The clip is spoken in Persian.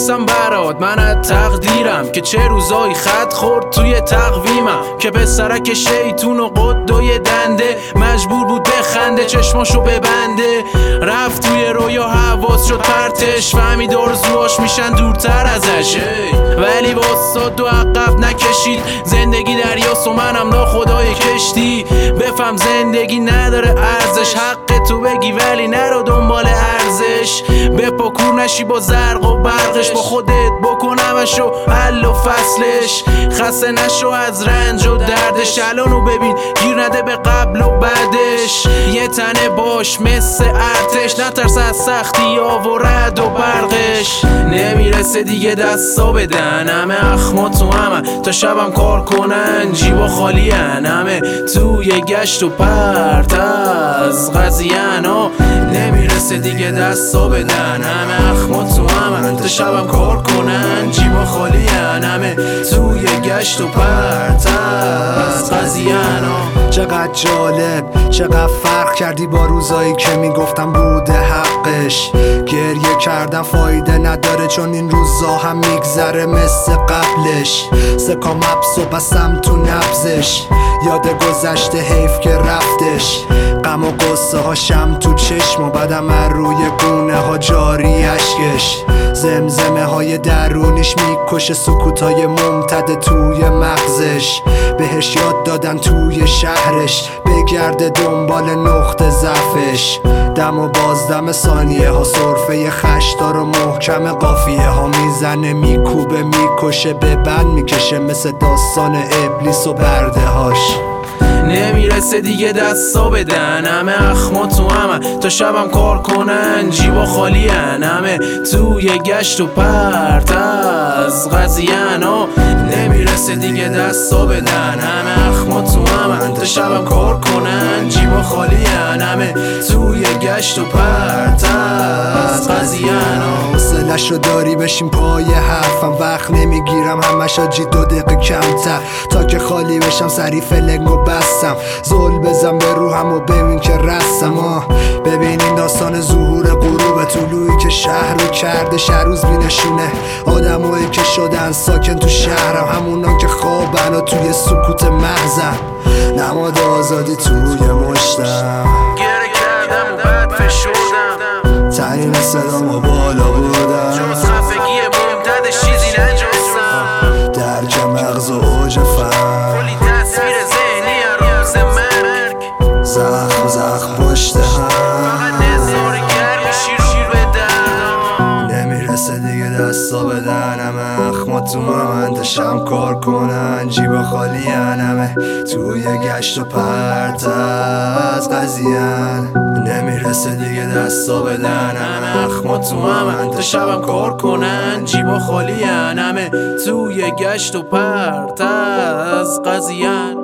مینویسم برات من از تقدیرم که چه روزایی خط خورد توی تقویمم که پسرک شیطون و قدوی دنده مجبور بود بخنده چشماشو ببنده رفت توی رویا حواس شد پرتش فهمید آرزوهاش میشن دورتر ازش ولی واساد و عقب نکشید زندگی دریاست و منم ناخدای کشتی بفهم زندگی نداره ارزش حق تو بگی ولی نرو دنبال ارزش بپا کور نشی با زرق و برقش با خودت بکنمش و حل و فصلش خسته نشو از رنج و دردش الانو ببین گیر نده به قبل و بعدش یه تنه باش مثل ارتش نترس از سختی ها و رد و برقش نمیرسه دیگه دستا بدن همه اخما تو همه تا شبم کار کنن جیبا خالی همه توی گشت و پرت از قضیه ها نمیرسه دیگه دستا بدن همه اخما تو همه تا شبم کار کنن جیبا خالی همه توی گشت و پرت از قضیه ها چقدر جالب چقدر فرق کردی با روزایی که میگفتم بوده حقش گریه کردم فایده نداره چون این روزا هم میگذره مثل قبلش سکا مبس و بسم تو نبزش یاد گذشته حیف که رفتش غم و قصه هاشم تو چشم و بدم روی گونه ها جاری اشکش زمزمه های درونیش میکشه سکوت های ممتد توی مغزش بهش یاد دادن توی شهرش بگرده دنبال نقطه ضعفش دم و بازدم ثانیه ها صرفه خشدار و محکم قافیه ها میزنه میکوبه میکشه به بند میکشه مثل داستان ابلیس و برده هاش نمیرسه دیگه دستا بدن همه اخما تو همه تا شبم کار کنن جیبا خالی همه توی گشت و پرت از قضیه ها نمیرسه دیگه دستا بدن همه اخما تو همه تا شبم کار کنن جیبا خالی همه توی گشت و پرت از قضیه ها حوصله‌شو داری بشین پای حرفم وقت نمیگیرم همش آجی 2 دقیقه کمتر تا که خالی بشم سری فلنگو بستم زل بزن به روحم و ببین که رستم ببین این داستان ظهور غروب طلوعی که شهر رو کرده شهروز بینشونه آدمایی که شدن ساکن تو شهرم همونان که خوابن و توی سکوت محضن نماد آزادی توی مشتم گره کردم و بعد فشردم ترین صدام و بالا بودم جز خفگی ممتد چیزی نجستم درک مغز و اوج فهم کلی تصویر ذهنی روز مرگ زخم پشت هم فقط نظاره گرمی شیر به دردم نمیرسه دیگه دستا بدن همه اخما تو من تشم کار کنن جیبا خالی همه توی گشت و پرت از قضیه نمیرسه دیگه دستا بدن همه اخما تو من تشم کار کنن جیبا خالی همه توی گشت و پرت از قضیه